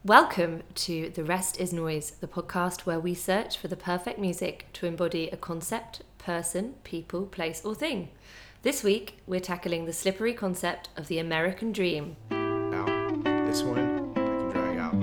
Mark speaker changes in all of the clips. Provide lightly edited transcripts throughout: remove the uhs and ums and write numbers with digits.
Speaker 1: Welcome to The Rest is Noise, the podcast where we search for the perfect music to embody a concept, person, people, place or thing. This week, we're tackling the slippery concept of the American dream.
Speaker 2: Out. This one, I can drag out.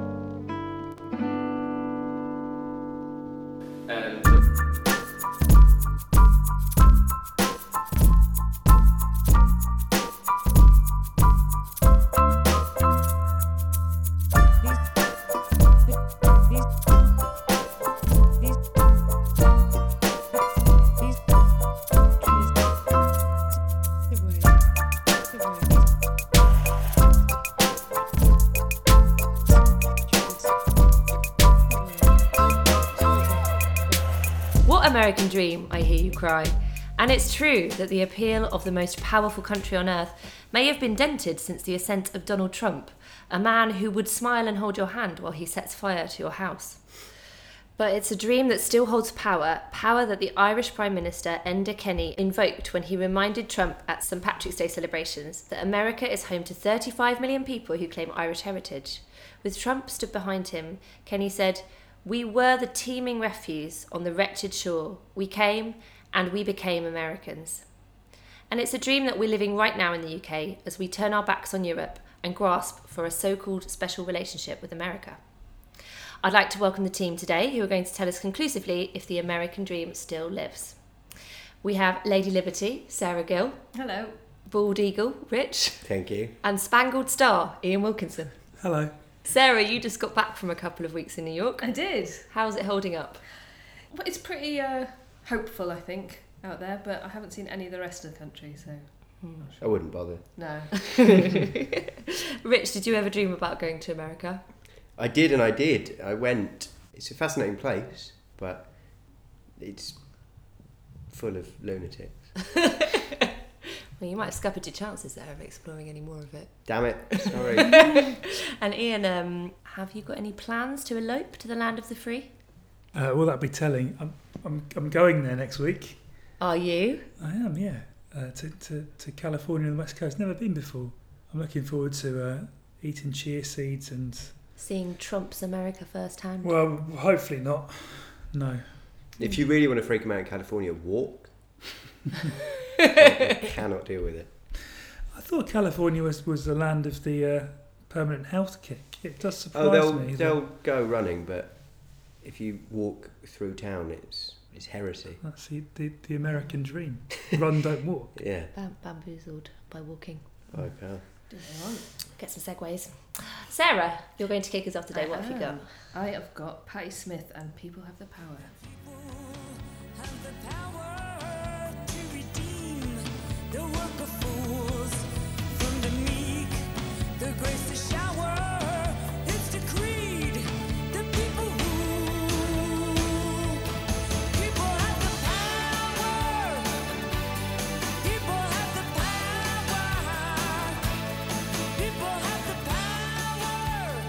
Speaker 1: American dream, I hear you cry. And it's true that the appeal of the most powerful country on earth may have been dented since the ascent of Donald Trump, a man who would smile and hold your hand while he sets fire to your house. But it's a dream that still holds power that the Irish Prime Minister Enda Kenny invoked when he reminded Trump at St. Patrick's Day celebrations that America is home to 35 million people who claim Irish heritage. With Trump stood behind him, Kenny said, "We were the teeming refuse on the wretched shore. We came and we became Americans." And it's a dream that we're living right now in the UK as we turn our backs on Europe and grasp for a so-called special relationship with America. I'd like to welcome the team today who are going to tell us conclusively if the American dream still lives. We have Lady Liberty, Sarah Gill.
Speaker 3: Hello.
Speaker 1: Bald Eagle, Rich.
Speaker 2: Thank you.
Speaker 1: And Spangled Star, Ian Wilkinson.
Speaker 4: Hello.
Speaker 1: Sarah, you just got back from a couple of weeks in New York.
Speaker 3: I did.
Speaker 1: How's it holding up?
Speaker 3: Well, it's pretty hopeful, I think, out there, but I haven't seen any of the rest of the country, so...
Speaker 2: I wouldn't bother.
Speaker 3: No.
Speaker 1: Rich, did you ever dream about going to America?
Speaker 2: I did and I did. I went. It's a fascinating place, but it's full of lunatics.
Speaker 1: Well, you might have scuppered your chances there of exploring any more of it.
Speaker 2: Damn it, sorry.
Speaker 1: And Ian, have you got any plans to elope to the land of the free?
Speaker 4: Will that be telling? I'm going there next week.
Speaker 1: Are you?
Speaker 4: I am, yeah. To California and the West Coast. Never been before. I'm looking forward to eating chia seeds and...
Speaker 1: Seeing Trump's America firsthand?
Speaker 4: Well, hopefully not. No.
Speaker 2: If you really want to freak them out in California, walk. I cannot deal with it.
Speaker 4: I thought California was the land of the permanent health kick. It does surprise me.
Speaker 2: They'll go running, but if you walk through town, it's heresy.
Speaker 4: That's the American dream. Run, don't walk.
Speaker 2: Yeah.
Speaker 1: Bamboozled by walking.
Speaker 2: Oh, pal.
Speaker 3: Do they want?
Speaker 1: Get some segues. Sarah, you're going to kick us off today. What have you got?
Speaker 3: I have got Patti Smith and People Have the Power.
Speaker 5: Have the power to redeem the work of fools. From the meek, the grace to shower, it's decreed the people rule. People have the power. People have the power. People have the power.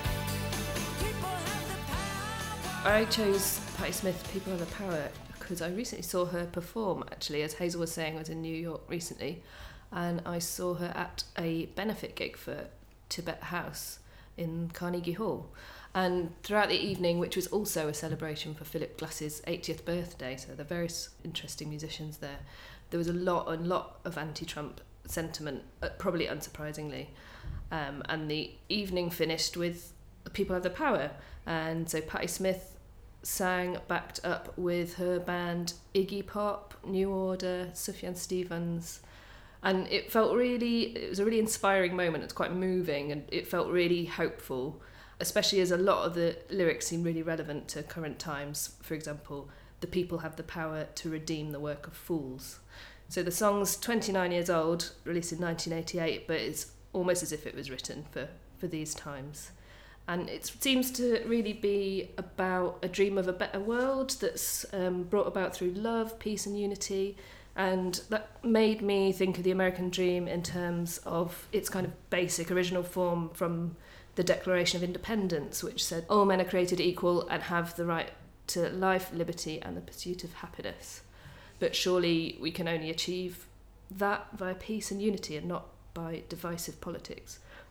Speaker 5: People have the power.
Speaker 3: I chose Patti Smith, People Have the Power, because I recently saw her perform, actually, as Hazel was saying, I was in New York recently, and I saw her at a benefit gig for Tibet House in Carnegie Hall. And throughout the evening, which was also a celebration for Philip Glass's 80th birthday, so there are various interesting musicians there, there was a lot of anti-Trump sentiment, probably unsurprisingly. And the evening finished with People Have the Power. And so Patti Smith sang backed up with her band Iggy Pop, New Order, Sufjan Stevens, and it was a really inspiring moment. It's quite moving and it felt really hopeful, especially as a lot of the lyrics seem really relevant to current times. For example, the people have the power to redeem the work of fools. So the song's 29 years old, released in 1988, but it's almost as if it was written for these times. And it seems to really be about a dream of a better world that's brought about through love, peace and unity. And that made me think of the American dream in terms of its kind of basic original form from the Declaration of Independence, which said all men are created equal and have the right to life, liberty and the pursuit of happiness. But surely we can only achieve that via peace and unity and not by divisive politics.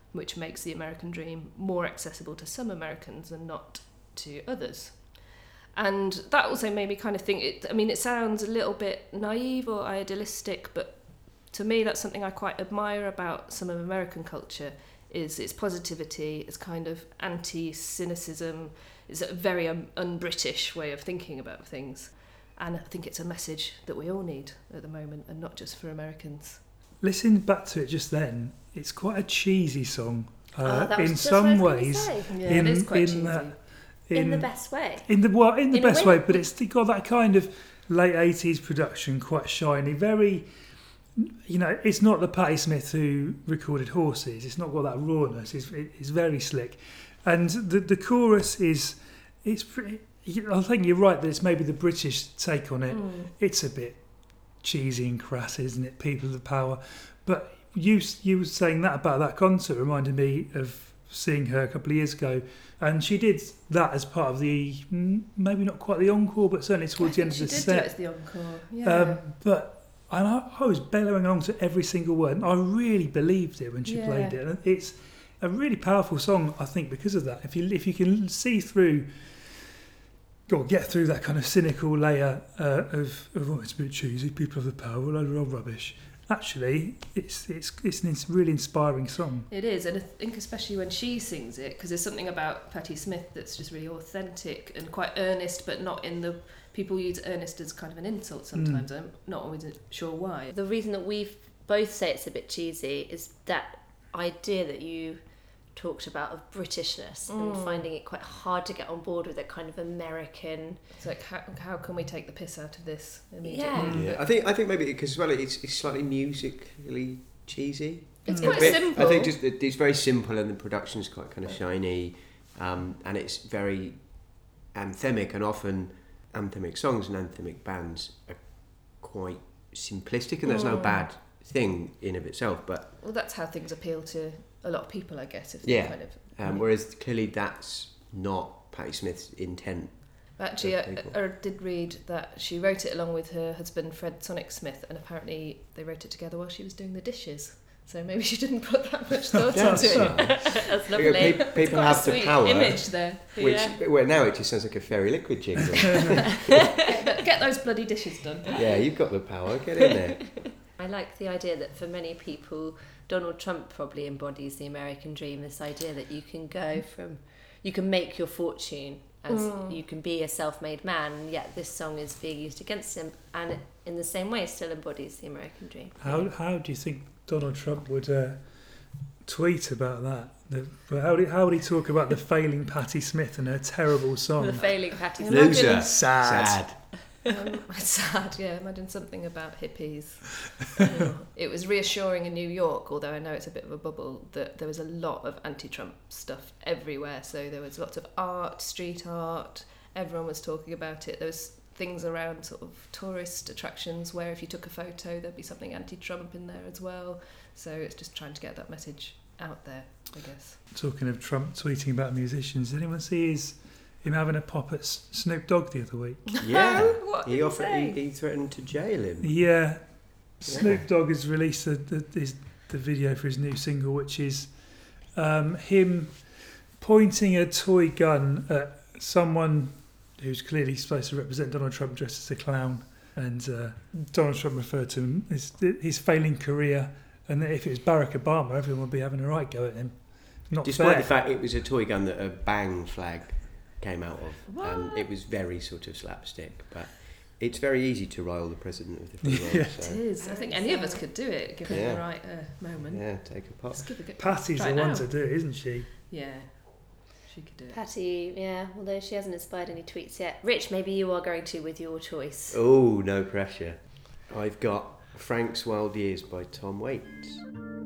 Speaker 3: which makes the American dream more accessible to some Americans and not to others. And that also made me kind of think, it sounds a little bit naive or idealistic, but to me that's something I quite admire about some of American culture, is its positivity, its kind of anti-cynicism. It's a very un-British way of thinking about things. And I think it's a message that we all need at the moment, and not just for Americans.
Speaker 4: Listening back to it just then, it's quite a cheesy song.
Speaker 1: That was
Speaker 4: In
Speaker 1: just
Speaker 4: some
Speaker 1: what I was
Speaker 4: ways,
Speaker 1: gonna say.
Speaker 3: Yeah, it is quite cheesy.
Speaker 1: In the best way.
Speaker 4: In the
Speaker 1: In a
Speaker 4: best
Speaker 1: way.
Speaker 4: way, but it's got that kind of late 80s production, quite shiny, very, it's not the Patti Smith who recorded Horses. It's not got that rawness. It's very slick. And the chorus it's pretty, I think you're right that it's maybe the British take on it. It's a bit cheesy and crass, isn't it? People of the power. But you were saying that about that concert reminded me of seeing her a couple of years ago. And she did that as part of the, maybe not quite the encore, but certainly towards the end of the
Speaker 3: She did
Speaker 4: set.
Speaker 3: do it as the encore. Yeah.
Speaker 4: But I was bellowing along to every single word. And I really believed it when she played it. And it's a really powerful song, I think, because of that. If you can see through, or get through that kind of cynical layer of it's a bit cheesy, people of the power, a load of old rubbish. Actually, it's a really inspiring song.
Speaker 3: It is, and I think especially when she sings it, because there's something about Patti Smith that's just really authentic and quite earnest, but not in the... People use earnest as kind of an insult sometimes. I'm not always sure why.
Speaker 1: The reason that we both say it's a bit cheesy is that idea that you talked about of Britishness and finding it quite hard to get on board with that kind of American.
Speaker 3: It's like, how can we take the piss out of this immediately?
Speaker 1: Yeah.
Speaker 2: I think maybe because as well it's slightly musically cheesy.
Speaker 3: It's
Speaker 2: A
Speaker 3: quite
Speaker 2: bit.
Speaker 3: simple.
Speaker 2: I think just that it's very simple and the production's quite kind of shiny, and it's very anthemic, and often anthemic songs and anthemic bands are quite simplistic, and there's no bad thing in of itself, but
Speaker 3: Well, that's how things appeal to a lot of people, I guess. If
Speaker 2: yeah.
Speaker 3: they kind of,
Speaker 2: Whereas clearly that's not Patti Smith's intent.
Speaker 3: Actually,
Speaker 2: of
Speaker 3: I
Speaker 2: people.
Speaker 3: did read that she wrote it along with her husband Fred Sonic Smith, and apparently they wrote it together while she was doing the dishes. So maybe she didn't put that much thought
Speaker 2: Yeah,
Speaker 3: into it.
Speaker 1: That's
Speaker 2: You know,
Speaker 1: lovely.
Speaker 2: people
Speaker 3: Quite a
Speaker 2: have the
Speaker 3: sweet
Speaker 2: power,
Speaker 3: image there.
Speaker 2: which well now it just sounds like a Fairy Liquid jingle.
Speaker 3: Get those bloody dishes done.
Speaker 2: Yeah, you've got the power. Get in there.
Speaker 1: I like the idea that for many people, Donald Trump probably embodies the American dream, this idea that you can go from, you can make your fortune as you can be a self-made man, and yet this song is being used against him, and it, in the same way, still embodies the American dream.
Speaker 4: How do you think Donald Trump would tweet about that? How would he talk about the failing Patti Smith and her terrible song?
Speaker 1: The failing Patti Smith.
Speaker 3: Imagine-
Speaker 2: Loser.
Speaker 4: Sad.
Speaker 3: It's sad, yeah. Imagine something about hippies. It was reassuring in New York, although I know it's a bit of a bubble, that there was a lot of anti-Trump stuff everywhere. So there was lots of art, street art. Everyone was talking about it. There was things around sort of tourist attractions where if you took a photo, there'd be something anti-Trump in there as well. So it's just trying to get that message out there, I guess.
Speaker 4: Talking of Trump tweeting about musicians, did anyone see him having a pop at Snoop Dogg the other week?
Speaker 2: Yeah,
Speaker 3: What did
Speaker 2: he
Speaker 3: he
Speaker 2: offered.
Speaker 3: say?
Speaker 2: He threatened to jail him.
Speaker 4: Yeah. Snoop Dogg has released the video for his new single, which is him pointing a toy gun at someone who's clearly supposed to represent Donald Trump dressed as a clown. And Donald Trump referred to him as his failing career, and that if it was Barack Obama, everyone would be having a right go at him. Not
Speaker 2: Despite
Speaker 4: fair.
Speaker 2: the fact it was a toy gun that a bang flag came out of. It was very sort of slapstick, but it's very easy to rile the president of the free world.
Speaker 4: Yeah.
Speaker 3: It
Speaker 2: So,
Speaker 3: is. I think any of us could do it, given
Speaker 2: Yeah.
Speaker 3: the right moment.
Speaker 2: yeah, take a pop.
Speaker 3: Let's give it a go.
Speaker 4: Patty's
Speaker 3: Try
Speaker 4: the
Speaker 3: it
Speaker 4: one
Speaker 3: now.
Speaker 4: to do it, isn't she?
Speaker 3: Yeah, she could do it.
Speaker 1: Patty, yeah, although she hasn't inspired any tweets yet. Rich, maybe you are going to with your choice.
Speaker 2: Oh, no pressure. I've got Frank's Wild Years by Tom Waits.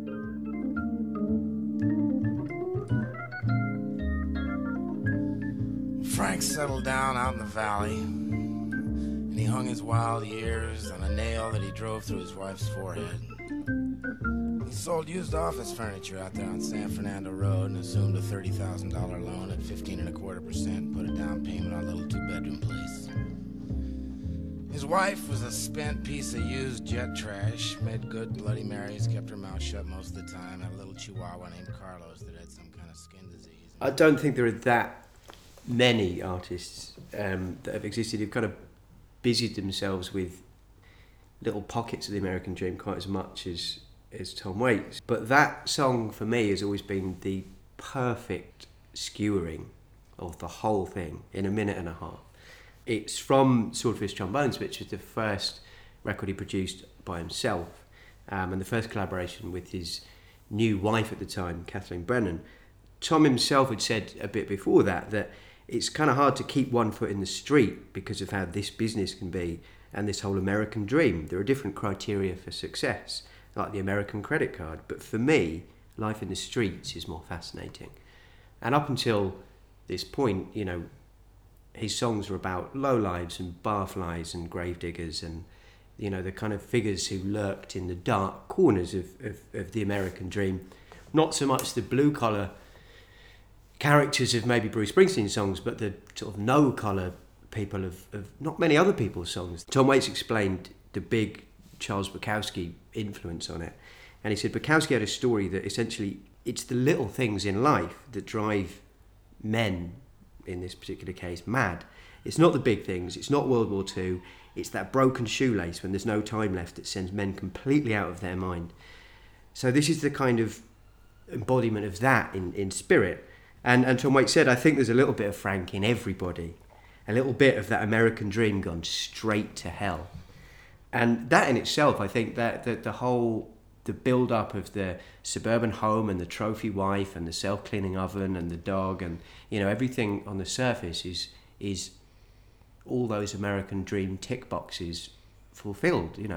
Speaker 6: Frank settled down out in the valley, and he hung his wild years on a nail that he drove through his wife's forehead. He sold used office furniture out there on San Fernando Road and assumed a $30,000 loan at 15.25%, put a down payment on a little two-bedroom place. His wife was a spent piece of used jet trash, made good Bloody Marys, kept her mouth shut most of the time, had a little little chihuahua named Carlos that had some kind of skin disease.
Speaker 2: I don't think there are that many artists that have existed who've kind of busied themselves with little pockets of the American dream quite as much as Tom Waits. But that song for me has always been the perfect skewering of the whole thing in a minute and a half. It's from Swordfish Trombones, which was the first record he produced by himself, and the first collaboration with his new wife at the time, Kathleen Brennan. Tom himself had said a bit before that it's kind of hard to keep one foot in the street because of how this business can be and this whole American dream. There are different criteria for success, like the American credit card. But for me, life in the streets is more fascinating. And up until this point, you know, his songs are about lowlives and barflies and gravediggers and, you know, the kind of figures who lurked in the dark corners of the American dream. Not so much the blue-collar characters of maybe Bruce Springsteen's songs, but the sort of no-collar people of not many other people's songs. Tom Waits explained the big Charles Bukowski influence on it. And he said Bukowski had a story that essentially it's the little things in life that drive men, in this particular case, mad. It's not the big things, it's not World War II, it's that broken shoelace when there's no time left that sends men completely out of their mind. So this is the kind of embodiment of that in spirit. And Tom Waits said, I think there's a little bit of Frank in everybody, a little bit of that American dream gone straight to hell. And that in itself, I think that the build-up of the suburban home and the trophy wife and the self-cleaning oven and the dog and, you know, everything on the surface is all those American dream tick boxes fulfilled. You know,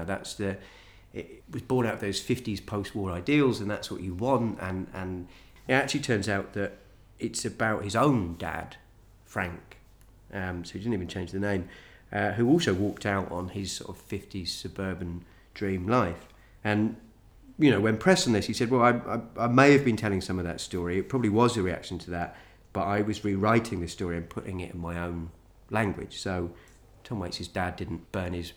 Speaker 2: it was born out of those 50s post-war ideals, and that's what you want. And it actually turns out that it's about his own dad, Frank, so he didn't even change the name, who also walked out on his sort of 50s suburban dream life. And, you know, when pressed on this, he said, well, I may have been telling some of that story. It probably was a reaction to that, but I was rewriting the story and putting it in my own language. So Tom Waits' dad didn't burn his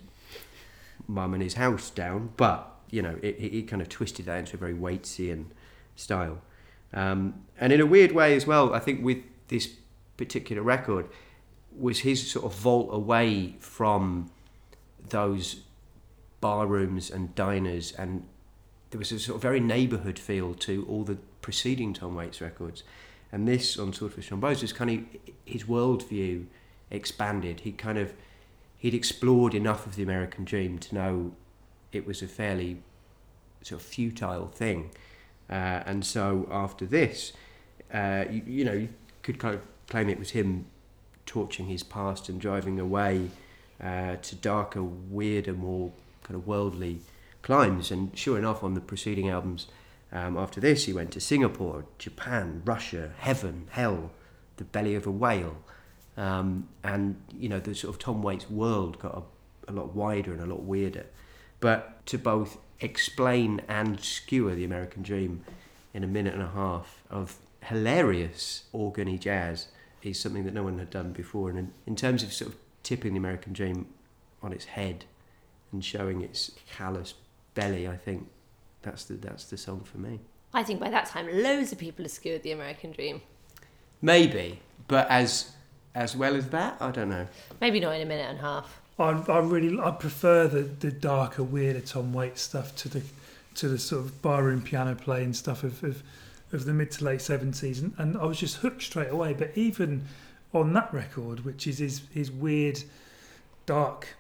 Speaker 2: mum and his house down, but, you know, he kind of twisted that into a very Waitsian style. And in a weird way as well, I think with this particular record, was his sort of vault away from those bar rooms and diners, and there was a sort of very neighbourhood feel to all the preceding Tom Waits records. And this, on Swordfish Trombones, was kind of his worldview expanded. He'd explored enough of the American dream to know it was a fairly sort of futile thing. And so after this, you could kind of claim it was him torching his past and driving away to darker, weirder, more kind of worldly climes. And sure enough, on the preceding albums after this, he went to Singapore, Japan, Russia, heaven, hell, the belly of a whale. And, you know, the sort of Tom Waits world got a lot wider and a lot weirder. But to both explain and skewer the American dream in a minute and a half of hilarious organy jazz is something that no one had done before. And in terms of sort of tipping the American dream on its head and showing its callous belly, I think that's the song for me.
Speaker 1: I think by that time, loads of people have skewered the American dream.
Speaker 2: Maybe, but as well as that, I don't know. Maybe
Speaker 1: not in a minute and a half.
Speaker 4: I prefer the darker, weirder Tom Waits stuff to the sort of barroom piano playing stuff of the mid to late 70s, and I was just hooked straight away. But even on that record, which is his weird, dark,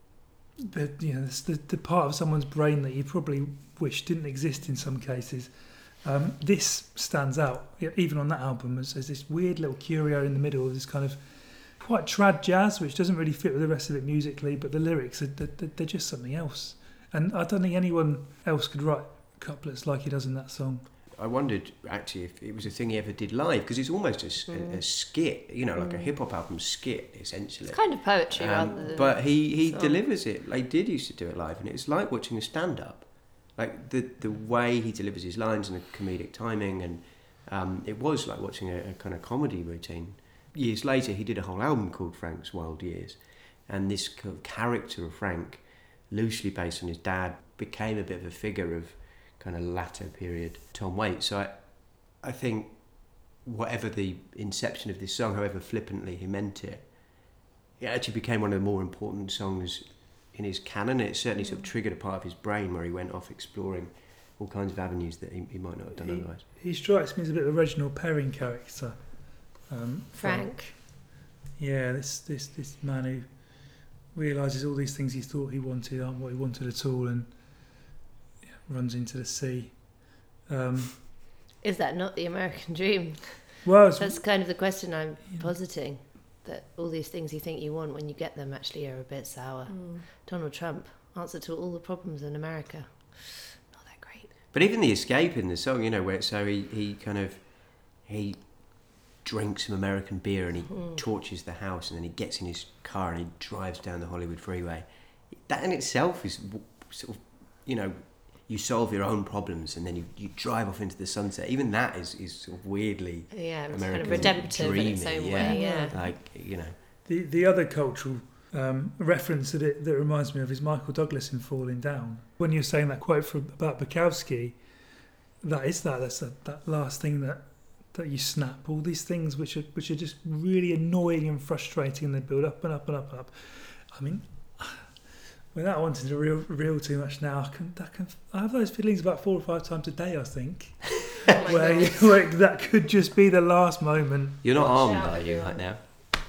Speaker 4: the part of someone's brain that you probably wish didn't exist in some cases, this stands out even on that album as this weird little curio in the middle of this kind of quite trad jazz, which doesn't really fit with the rest of it musically, but the lyrics they're just something else. And I don't think anyone else could write couplets like he does in that song.
Speaker 2: I wondered actually if it was a thing he ever did live, because it's almost a skit, like a hip hop album skit essentially.
Speaker 1: It's kind of poetry rather than.
Speaker 2: But he delivers it. Like, did used to do it live, and it's like watching a stand up. Like the way he delivers his lines and the comedic timing, and it was like watching a kind of comedy routine. Years later, he did a whole album called Frank's Wild Years, and this kind of character of Frank, loosely based on his dad, became a bit of a figure of kind of latter period Tom Waits. So I think whatever the inception of this song, however flippantly he meant it, it actually became one of the more important songs in his canon. It certainly sort of triggered a part of his brain where he went off exploring all kinds of avenues that he might not have done otherwise.
Speaker 4: He strikes me as a bit of a Reginald Perrin character.
Speaker 1: Frank.
Speaker 4: Yeah, this man who realises all these things he thought he wanted aren't what he wanted at all, and runs into the sea.
Speaker 1: Is that not the American dream?
Speaker 4: Well,
Speaker 1: That's kind of the question I'm positing. That all these things you think you want, when you get them, actually are a bit sour. Donald Trump, answer to all the problems in America. Not that great.
Speaker 2: But even the escape in the song, where he drinks some American beer and he torches the house, and then he gets in his car and he drives down the Hollywood freeway. That in itself is sort of, you solve your own problems and then you drive off into the sunset. Even that is sort of weirdly
Speaker 1: It's
Speaker 2: American,
Speaker 1: kind of redemptive in its own way. Yeah.
Speaker 2: Like,
Speaker 4: the other cultural reference that reminds me of is Michael Douglas in Falling Down. When you're saying that quote about Bukowski, that's that last thing that you snap. All these things which are just really annoying and frustrating, and they build up and up and up and up. I mean, without wanting to reel too much now, I have those feelings about 4 or 5 times a day, I think, where that could just be the last moment.
Speaker 2: You're not armed, are you, right now?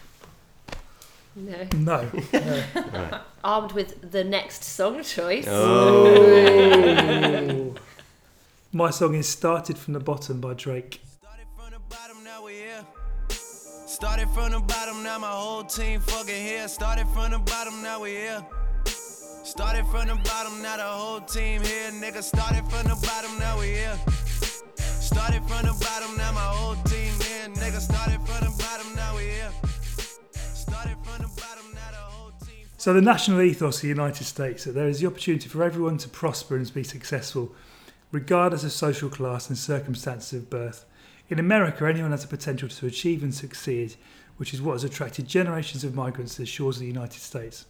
Speaker 1: No.
Speaker 2: Right.
Speaker 1: Armed with the next song choice.
Speaker 4: Oh. My song is Started From the Bottom by Drake.
Speaker 7: Started from the bottom, now we here. Started from the bottom, now my whole team fucking here. Started from the bottom, now we here. Started from the bottom, now the whole team here. Nigga, started from the bottom, now we here. Started from the bottom, now my whole team here. Nigga, started from the bottom, now we here. Started from the bottom, now the whole team.
Speaker 4: So the national ethos of the United States, that there is the opportunity for everyone to prosper and to be successful, regardless of social class and circumstances of birth. In America, anyone has the potential to achieve and succeed, which is what has attracted generations of migrants to the shores of the United States.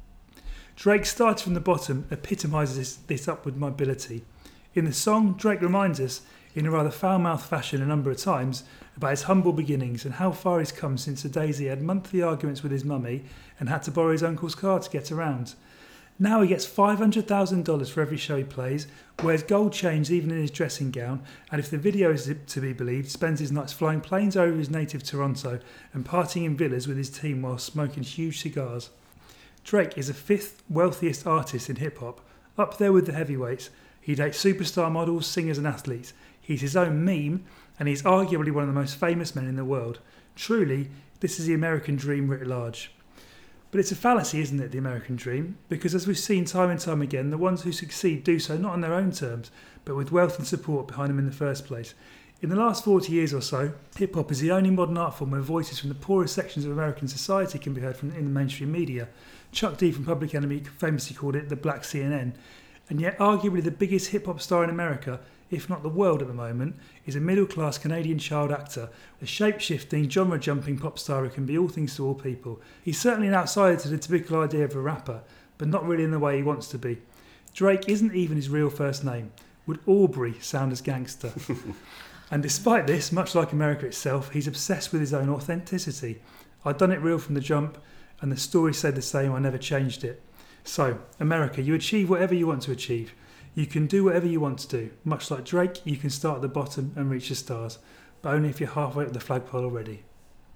Speaker 4: Drake Started From the Bottom epitomises this upward mobility. In the song, Drake reminds us, in a rather foul-mouthed fashion a number of times, about his humble beginnings and how far he's come since the days he had monthly arguments with his mummy and had to borrow his uncle's car to get around. Now he gets $500,000 for every show he plays, wears gold chains even in his dressing gown, and if the video is to be believed, spends his nights flying planes over his native Toronto and partying in villas with his team while smoking huge cigars. Drake is the 5th wealthiest artist in hip-hop, up there with the heavyweights. He dates superstar models, singers and athletes. He's his own meme, and he's arguably one of the most famous men in the world. Truly, this is the American dream writ large. But it's a fallacy, isn't it, the American dream? Because as we've seen time and time again, the ones who succeed do so not on their own terms, but with wealth and support behind them in the first place. In the last 40 years or so, hip-hop is the only modern art form where voices from the poorest sections of American society can be heard in the mainstream media. Chuck D from Public Enemy famously called it the Black CNN. And yet arguably the biggest hip-hop star in America, if not the world at the moment, is a middle-class Canadian child actor, a shape-shifting, genre-jumping pop star who can be all things to all people. He's certainly an outsider to the typical idea of a rapper, but not really in the way he wants to be. Drake isn't even his real first name. Would Aubrey sound as gangster? And despite this, much like America itself, he's obsessed with his own authenticity. I'd done it real from the jump, and the story said the same, I never changed it. So, America, you achieve whatever you want to achieve. You can do whatever you want to do. Much like Drake, you can start at the bottom and reach the stars, but only if you're halfway up the flagpole already.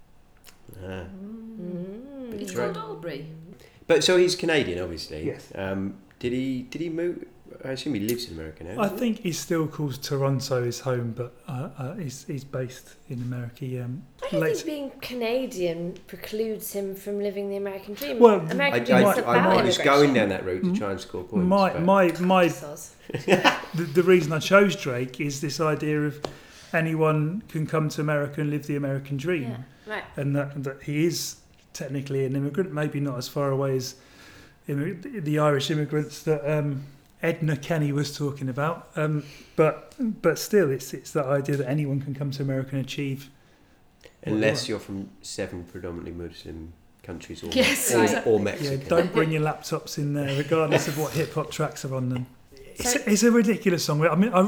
Speaker 3: It's called Aubrey.
Speaker 2: But so he's Canadian, obviously.
Speaker 4: Yes.
Speaker 2: Did he move? I assume he lives in America now.
Speaker 4: I think he still calls Toronto his home, but he's based in America.
Speaker 1: I don't think being Canadian precludes him from living the American dream.
Speaker 4: Well,
Speaker 1: American dream is about
Speaker 2: I was
Speaker 1: immigration.
Speaker 2: going down that route to try and score points.
Speaker 4: The reason I chose Drake is this idea of anyone can come to America and live the American dream,
Speaker 1: Yeah, right.
Speaker 4: and that he is technically an immigrant, maybe not as far away as the Irish immigrants that Edna Kenny was talking about, but still, it's that idea that anyone can come to America and achieve.
Speaker 2: Unless you're from 7 predominantly Muslim countries or,
Speaker 1: Yes,
Speaker 2: or
Speaker 1: exactly.
Speaker 2: Mexico.
Speaker 4: Yeah, don't bring your laptops in there, regardless of what hip hop tracks are on them. It's a ridiculous song. I mean,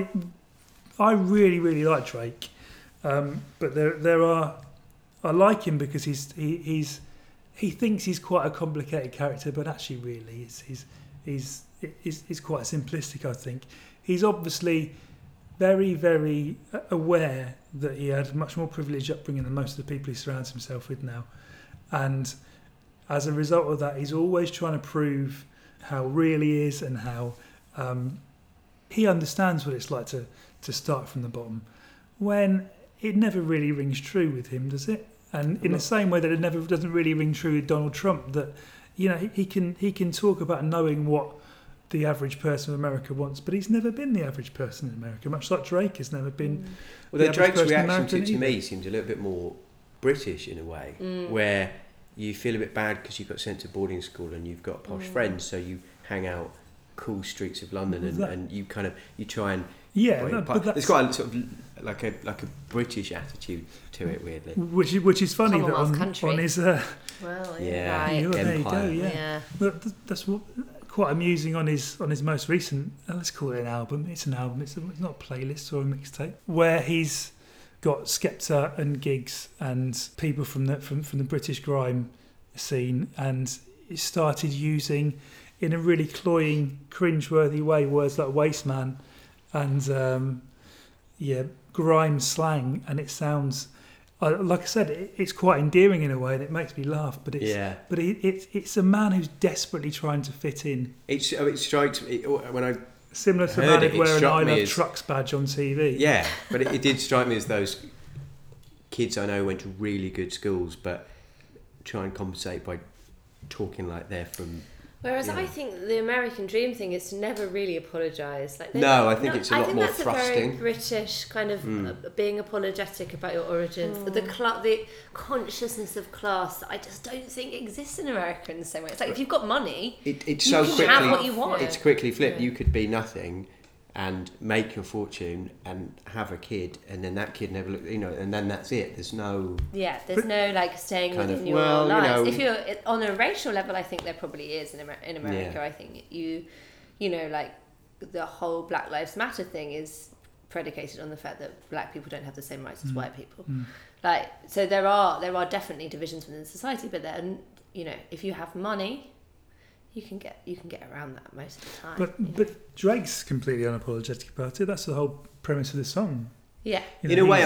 Speaker 4: I really, really like Drake, but there are. I like him because he thinks he's quite a complicated character, but actually, really, he's quite simplistic. I think he's obviously very, very aware that he had much more privileged upbringing than most of the people he surrounds himself with now, and as a result of that, he's always trying to prove how real he is and how he understands what it's like to start from the bottom, when it never really rings true with him, does it? And in the same way that it never doesn't really ring true with Donald Trump, that he can talk about knowing what the average person of America wants, but he's never been the average person in America, much like Drake has never been.
Speaker 2: Well, Drake's reaction to me seems a little bit more British in a way, where you feel a bit bad because you got sent to boarding school and you've got posh friends, so you hang out cool streets of London and you try and there's quite a sort of like a British attitude to it, weirdly,
Speaker 4: which is funny that on his
Speaker 1: well,
Speaker 4: there you go, But that's what quite amusing on his most recent, let's call it an album. It's an album. It's not a playlist or a mixtape, where he's got Skepta and Giggs and people from the British grime scene, and he started using, in a really cloying, cringe-worthy way, words like wasteman and grime slang, and it sounds like I said, it's quite endearing in a way, and it makes me laugh. But it's a man who's desperately trying to fit in.
Speaker 2: It strikes me when I
Speaker 4: similar to a man who'd wear an I Love Trucks badge on TV.
Speaker 2: Yeah, but it did strike me as those kids I know went to really good schools, but try and compensate by talking like they're from.
Speaker 1: Whereas I think the American dream thing is to never really apologise.
Speaker 2: I think it's a lot more thrusting.
Speaker 1: I think that's a very British kind of being apologetic about your origins. The consciousness of class that I just don't think exists in America in the same way. It's like if you've got money,
Speaker 2: it's
Speaker 1: you
Speaker 2: so
Speaker 1: can
Speaker 2: quickly
Speaker 1: have what you want.
Speaker 2: It's quickly flipped. You could be nothing and make your fortune and have a kid, and then that kid never look, and then that's it. There's no
Speaker 1: no like staying within your lives. If you're on a racial level, I think there probably is in America. Yeah. I think like the whole Black Lives Matter thing is predicated on the fact that black people don't have the same rights as white people. Like, so there are definitely divisions within society, but then if you have money, you can get around that most of the time.
Speaker 4: But Drake's completely unapologetic about it. That's the whole premise of the song.
Speaker 1: Yeah.
Speaker 2: In a way,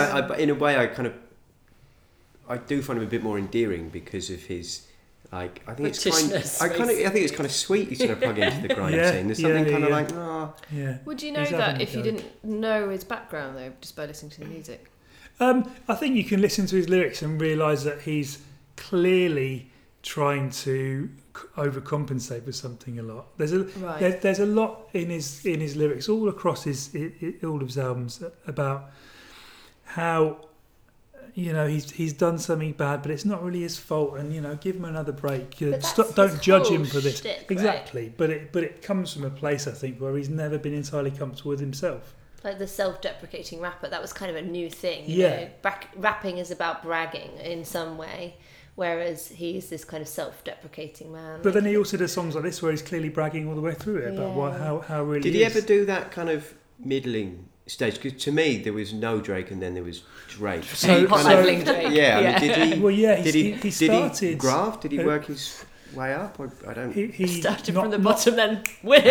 Speaker 2: I do find him a bit more endearing because of his I think it's kind of sweet. You sort of plug into the grime scene. There's something kind of like
Speaker 3: Yeah. Would you know that if you didn't know his background though, just by listening to the music?
Speaker 4: I think you can listen to his lyrics and realise that he's clearly trying to overcompensate for something a lot. There's a lot in his lyrics all across all of his albums about how he's done something bad, but it's not really his fault, and give him another break. Don't judge him for this. Exactly, right? But it comes from a place, I think, where he's never been entirely comfortable with himself.
Speaker 1: Like the self-deprecating rapper, that was kind of a new thing. Rapping is about bragging in some way. Whereas he's this kind of self-deprecating man.
Speaker 4: But then he also does songs like this where he's clearly bragging all the way through it about how really.
Speaker 2: Did he ever do that kind of middling stage? Because to me, there was no Drake and then there was Drake.
Speaker 1: So Drake.
Speaker 2: Yeah, I mean, did he?
Speaker 4: Well, yeah,
Speaker 2: he
Speaker 4: started.
Speaker 2: Did he graft? Did he work his way up? I don't.
Speaker 1: He started from the bottom, then we're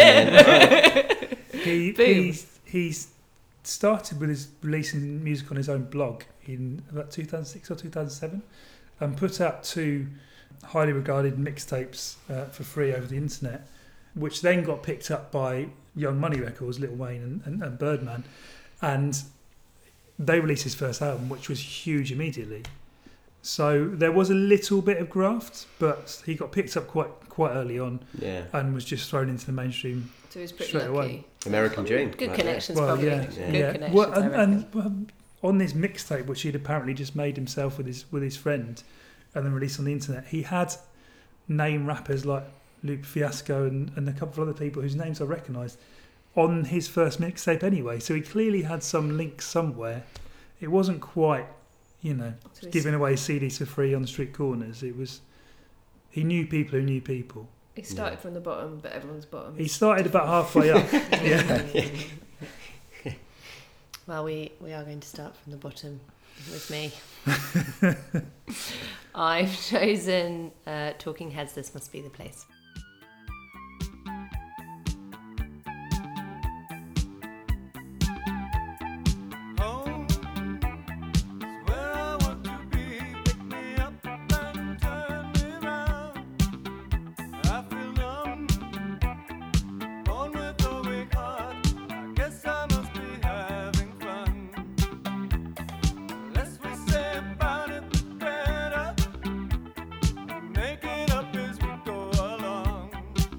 Speaker 1: here.
Speaker 4: He started with his releasing music on his own blog in about 2006 or 2007. And put out 2 highly regarded mixtapes for free over the internet, which then got picked up by Young Money Records, Lil Wayne and Birdman, and they released his first album, which was huge immediately. So there was a little bit of graft, but he got picked up quite early on, and was just thrown into the mainstream.
Speaker 3: So he was pretty
Speaker 4: straight
Speaker 3: lucky.
Speaker 4: away.
Speaker 2: American dream.
Speaker 1: Good connections, probably. Good connections.
Speaker 4: Well, and on this mixtape, which he'd apparently just made himself with his friend, and then released on the internet, he had name rappers like Luke Fiasco and a couple of other people whose names I recognised on his first mixtape anyway. So he clearly had some link somewhere. It wasn't quite, giving away CDs for free on the street corners. It was, he knew people who knew people.
Speaker 3: He started from the bottom, but everyone's bottom.
Speaker 4: He started about halfway up. Yeah.
Speaker 1: Well, we are going to start from the bottom with me. I've chosen Talking Heads, This Must Be the Place.
Speaker 5: Home is where I want to be. Pick me up and turn me round. I feel numb, born with a weak heart. I guess I must be having fun. The less we say about it, the better. Make it up as we go along.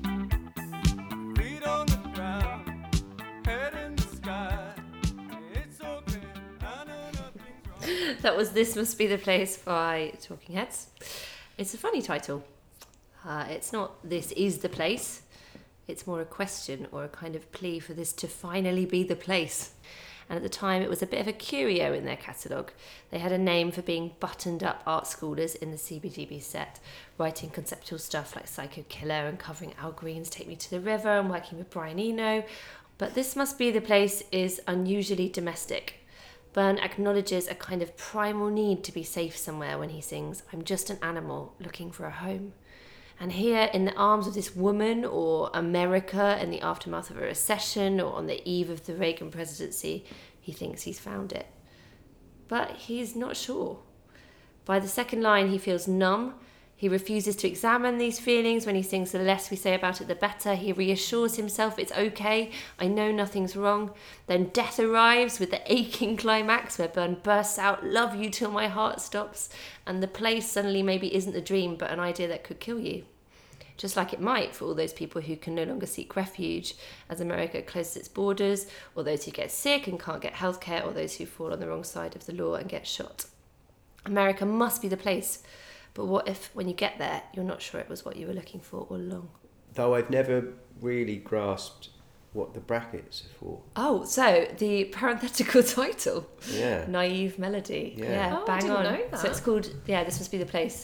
Speaker 5: Feet on the ground, head in the sky. It's okay, I know nothing's wrong.
Speaker 1: That was This Must Be the Place by Talking Heads. It's a funny title. It's not This Is the Place. It's more a question or a kind of plea for this to finally be the place. And at the time, it was a bit of a curio in their catalogue. They had a name for being buttoned-up art schoolers in the CBGB set, writing conceptual stuff like Psycho Killer and covering Al Green's Take Me to the River and working with Brian Eno. But This Must Be the Place is unusually domestic. Byrne acknowledges a kind of primal need to be safe somewhere when he sings, "I'm just an animal looking for a home." And here, in the arms of this woman, or America in the aftermath of a recession, or on the eve of the Reagan presidency, he thinks he's found it. But he's not sure. By the second line, he feels numb. He refuses to examine these feelings. When he sings, "The less we say about it, the better," he reassures himself, "It's okay, I know nothing's wrong." Then death arrives with the aching climax where Byrne bursts out, "Love you till my heart stops," and the place suddenly maybe isn't a dream, but an idea that could kill you. Just like it might for all those people who can no longer seek refuge as America closes its borders, or those who get sick and can't get healthcare, or those who fall on the wrong side of the law and get shot. America must be the place. But what if, when you get there, you're not sure it was what you were looking for all along?
Speaker 2: Though I've never really grasped what the brackets are for.
Speaker 1: Oh, so the parenthetical title,
Speaker 2: Yeah.
Speaker 1: Naive Melody.
Speaker 2: Yeah.
Speaker 3: Oh, I
Speaker 1: bang
Speaker 3: didn't
Speaker 1: on.
Speaker 3: know that.
Speaker 1: So it's called, This Must Be the Place.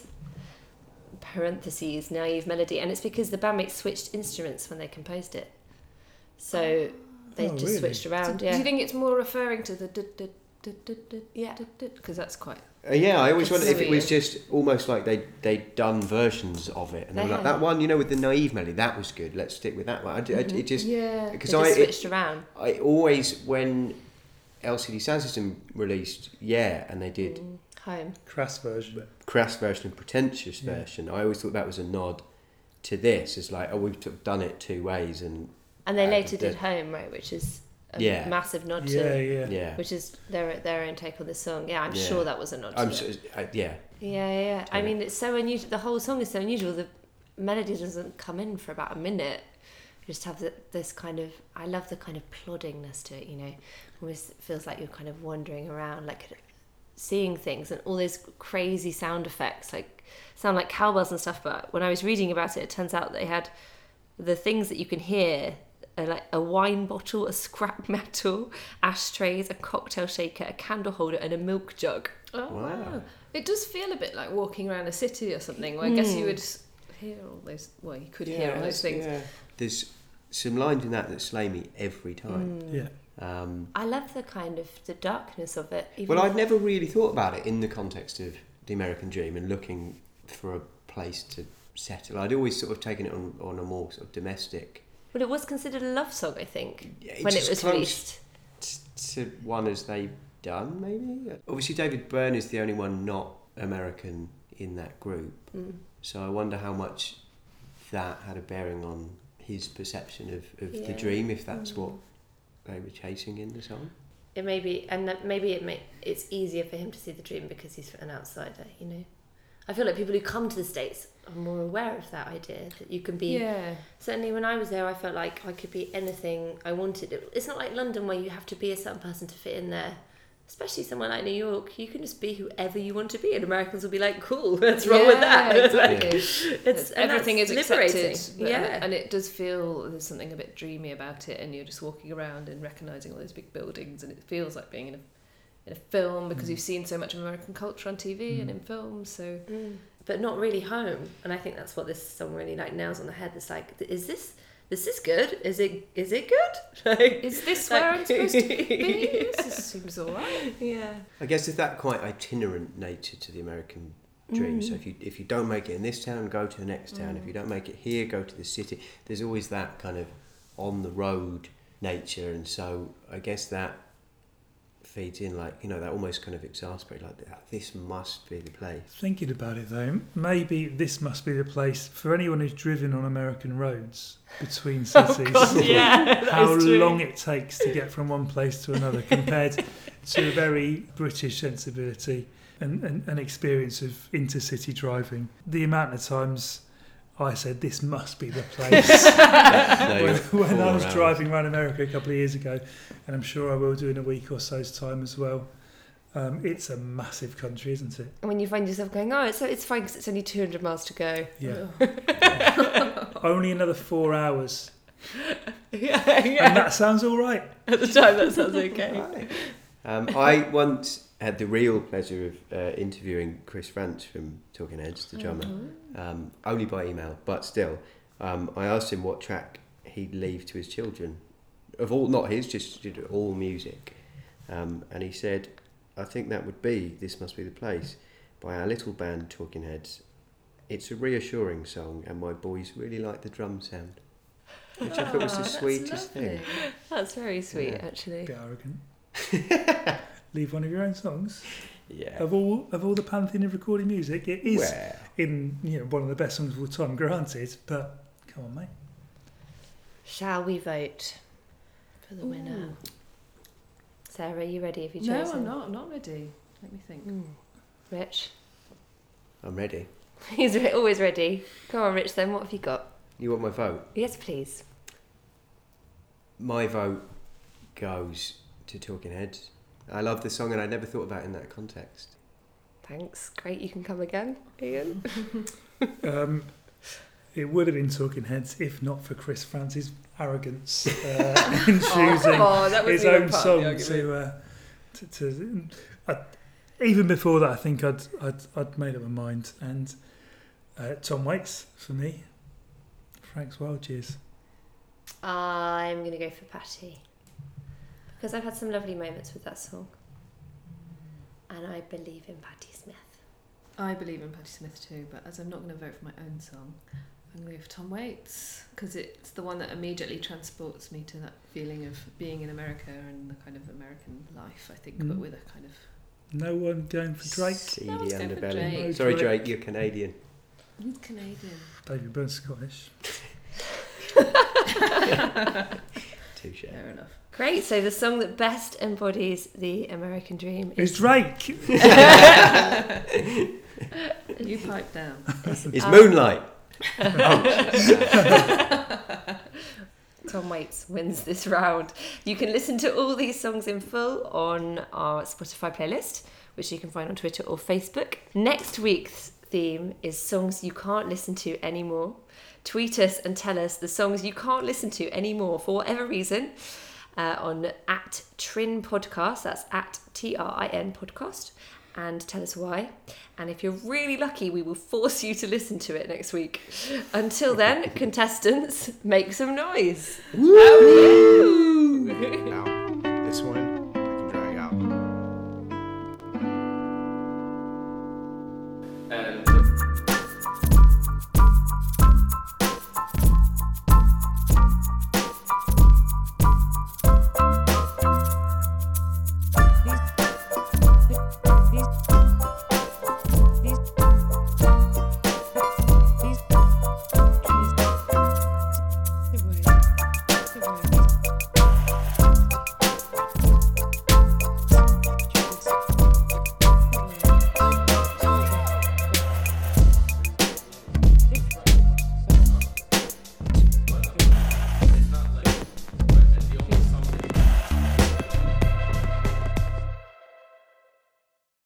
Speaker 1: Parentheses, Naive Melody. And it's because the bandmates switched instruments when they composed it. So they
Speaker 4: Oh,
Speaker 1: just
Speaker 4: really?
Speaker 1: switched around,
Speaker 3: Do
Speaker 1: yeah.
Speaker 3: you think it's more referring to the
Speaker 1: Yeah.
Speaker 3: because that's quite
Speaker 2: Yeah, I always
Speaker 3: It's
Speaker 2: wondered if it was
Speaker 3: weird.
Speaker 2: just almost like they'd done versions of it, and they were like,
Speaker 1: They had.
Speaker 2: that one, with the naive melody, that was good. Let's stick with that one. It just
Speaker 3: yeah.
Speaker 2: because
Speaker 1: They just switched around.
Speaker 2: I always when LCD Sound System released, and they did
Speaker 1: Home.
Speaker 4: Crass version.
Speaker 2: crass version and pretentious version. I always thought that was a nod to this. It's like, we've done it two ways, and
Speaker 1: And they later
Speaker 2: the-
Speaker 1: did Home, right, which is a
Speaker 2: Yeah.
Speaker 1: massive nod
Speaker 4: Yeah,
Speaker 1: to...
Speaker 4: yeah.
Speaker 2: yeah,
Speaker 1: Which is their own take on the song. Yeah, I'm
Speaker 2: Yeah.
Speaker 1: sure that was a nod to
Speaker 2: I'm
Speaker 1: it.
Speaker 2: so,
Speaker 1: Yeah. I mean, it's so unusual. The whole song is so unusual. The melody doesn't come in for about a minute. You just have this kind of... I love the kind of ploddingness to it, Almost feels like you're kind of wandering around, like seeing things, and all those crazy sound effects, like sound like cowbells and stuff. But when I was reading about it, it turns out they had the things that you can hear are like a wine bottle, a scrap metal, ashtrays, a cocktail shaker, a candle holder, and a milk jug.
Speaker 3: Oh
Speaker 2: Wow.
Speaker 3: wow. It does feel a bit like walking around a city or something. Where I guess you would hear all those. Well, you could hear all those things.
Speaker 2: Yeah. There's some lines in that slay me every time.
Speaker 4: Yeah.
Speaker 1: I love the kind of the darkness of it.
Speaker 2: Well, I'd never really thought about it in the context of the American Dream and looking for a place to settle. I'd always sort of taken it on a more sort of domestic.
Speaker 1: Well, it was considered a love song, I think,
Speaker 2: Yeah,
Speaker 1: when it
Speaker 2: just
Speaker 1: was
Speaker 2: close
Speaker 1: released.
Speaker 2: to one as they've done, maybe. Obviously, David Byrne is the only one not American in that group, so I wonder how much that had a bearing on his perception of the dream, if that's what they were chasing in the song.
Speaker 1: It may be, and that maybe it's easier for him to see the dream because he's an outsider, I feel like people who come to the States are more aware of that idea, that you can be...
Speaker 3: Yeah.
Speaker 1: Certainly when I was there, I felt like I could be anything I wanted. It's not like London where you have to be a certain person to fit in there. Especially somewhere like New York, you can just be whoever you want to be, and Americans will be like, "Cool, what's wrong with that?"
Speaker 3: Exactly.
Speaker 1: It's
Speaker 3: Everything is
Speaker 1: that's
Speaker 3: accepted.
Speaker 1: liberating. Yeah,
Speaker 3: And it does feel there's something a bit dreamy about it, and you're just walking around and recognising all those big buildings, and it feels like being in a film because you've seen so much of American culture on TV and in films. So,
Speaker 1: but not really home. And I think that's what this song really like nails on the head. It's like, is this good? Is it good? Like,
Speaker 3: is this where I'm supposed to be? This seems all right.
Speaker 1: Yeah.
Speaker 2: I guess there's that quite itinerant nature to the American dream. So if you don't make it in this town, go to the next town. If you don't make it here, go to the city. There's always that kind of on the road nature, and so I guess that feeds in, like, you know, that almost kind of exasperates, like, this must be the place.
Speaker 4: Thinking about it though, maybe this must be the place for anyone who's driven on American roads between cities. How long it takes to get from one place to another compared to a very British sensibility and an experience of intercity driving. The amount of times I said, this must be the place. when I was driving around America a couple of years ago, and I'm sure I will do in a week or so's time as well. It's a massive country, isn't it?
Speaker 1: And when you find yourself going, it's fine because it's only 200 miles to go.
Speaker 4: Yeah. Only another 4 hours.
Speaker 1: Yeah.
Speaker 4: And that sounds all right.
Speaker 1: At the time, that sounds okay.
Speaker 2: I once had the real pleasure of interviewing Chris Frantz from Talking Heads, the drummer, only by email, but still. I asked him what track he'd leave to his children, of all, not his, just all music, and he said, I think that would be This Must Be the Place by our little band Talking Heads. It's a reassuring song, and my boys really like the drum sound, which I thought was the sweetest thing.
Speaker 1: That's very sweet, actually.
Speaker 4: A bit arrogant. Leave one of your own songs.
Speaker 2: Yeah.
Speaker 4: Of all the pantheon of recording music, it is in one of the best songs of all time, granted. But come on, mate.
Speaker 1: Shall we vote for the winner? Sarah, are you ready? Have you chosen?
Speaker 3: No, I'm not ready. Let me think.
Speaker 1: Rich?
Speaker 2: I'm ready.
Speaker 1: He's always ready. Come on, Rich, then what have you got?
Speaker 2: You want my vote?
Speaker 1: Yes, please.
Speaker 2: My vote goes to Talking Heads. I love the song and I never thought about it in that context.
Speaker 1: Thanks. Great, you can come again, Ian.
Speaker 4: It would have been Talking Heads if not for Chris Frantz's arrogance in choosing his own song to even before that, I think I'd made up my mind. And Tom Waits for me, Frank's Wild Years.
Speaker 1: I'm going to go for Patty because I've had some lovely moments with that song, and I believe in Patti Smith.
Speaker 3: I believe in Patti Smith too, but as I'm not going to vote for my own song, I'm going to go for Tom Waits because it's the one that immediately transports me to that feeling of being in America and the kind of American life, I think, but with a kind of...
Speaker 4: No one going for Drake?
Speaker 2: Seedy
Speaker 3: No one's going for
Speaker 2: underbelly.
Speaker 3: Drake.
Speaker 2: Sorry, Drake, you're Canadian.
Speaker 3: He's Canadian.
Speaker 4: David Byrne's Scottish.
Speaker 2: Touche.
Speaker 3: Fair enough.
Speaker 1: Great, so the song that best embodies the American dream
Speaker 4: It's Drake!
Speaker 3: You pipe down.
Speaker 2: It's Moonlight.
Speaker 1: Tom Waits wins this round. You can listen to all these songs in full on our Spotify playlist, which you can find on Twitter or Facebook. Next week's theme is songs you can't listen to anymore. Tweet us and tell us the songs you can't listen to anymore for whatever reason on @Trin Podcast. That's @TRIN Podcast. And tell us why. And if you're really lucky, we will force you to listen to it next week. Until then, contestants, make some noise. Woo!
Speaker 6: Now, this one I can drag out.
Speaker 1: Good work.